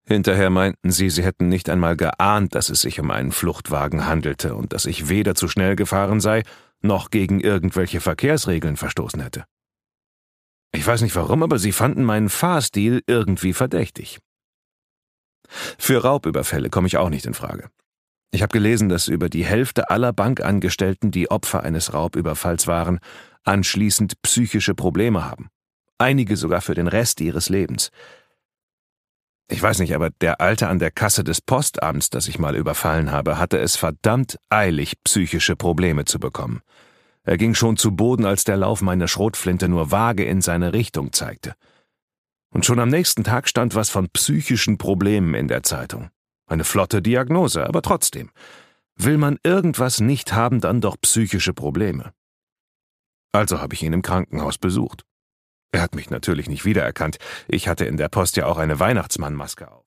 Hinterher meinten sie, sie hätten nicht einmal geahnt, dass es sich um einen Fluchtwagen handelte und dass ich weder zu schnell gefahren sei, noch gegen irgendwelche Verkehrsregeln verstoßen hätte. Ich weiß nicht warum, aber sie fanden meinen Fahrstil irgendwie verdächtig. Für Raubüberfälle komme ich auch nicht in Frage. Ich habe gelesen, dass über die Hälfte aller Bankangestellten, die Opfer eines Raubüberfalls waren, anschließend psychische Probleme haben. Einige sogar für den Rest ihres Lebens. Ich weiß nicht, aber der Alte an der Kasse des Postamts, das ich mal überfallen habe, hatte es verdammt eilig, psychische Probleme zu bekommen. Er ging schon zu Boden, als der Lauf meiner Schrotflinte nur vage in seine Richtung zeigte. Und schon am nächsten Tag stand was von psychischen Problemen in der Zeitung. Eine flotte Diagnose, aber trotzdem. Will man irgendwas nicht haben, dann doch psychische Probleme. Also habe ich ihn im Krankenhaus besucht. Er hat mich natürlich nicht wiedererkannt. Ich hatte in der Post ja auch eine Weihnachtsmannmaske auf.